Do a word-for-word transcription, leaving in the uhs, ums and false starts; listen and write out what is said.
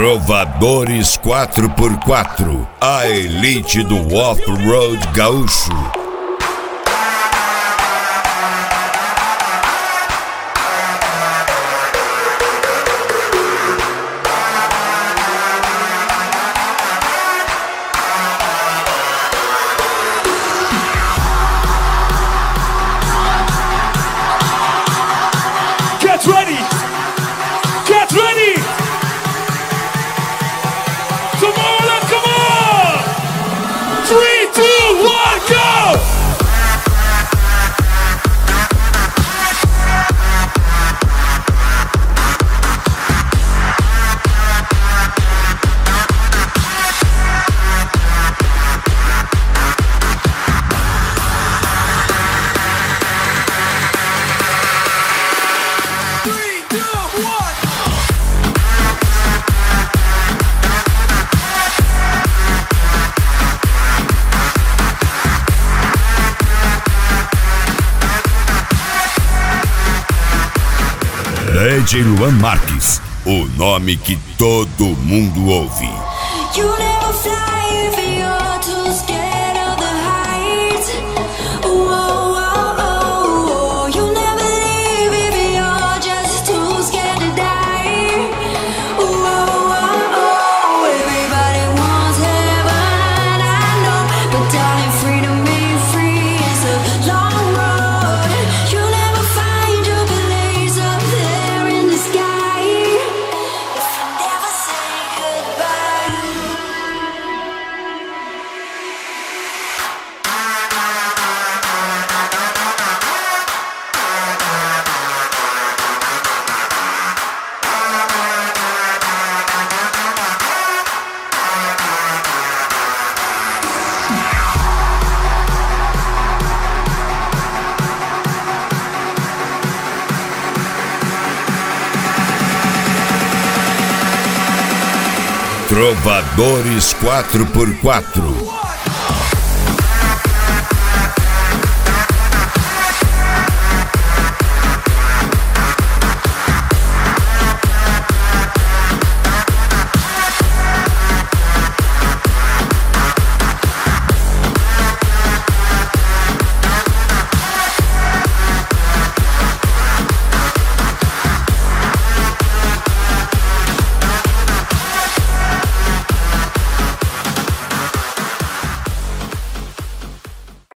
Trovadores quatro por quatro, a elite do off-road gaúcho. Get ready! Get ready! Tomorrow, come on! Three, two, one, go! D J Luan Marques, o nome que todo mundo ouve. You never fly if you're too scared of the heights. Whoa, whoa, oh. You never leave if you're just too scared to die. Whoa, whoa, oh. Everybody wants heaven, I know, but darling, freedom ain't free. It's a long road. You never find your place up there in the sky if you never say goodbye. Trovadores quatro por quatro,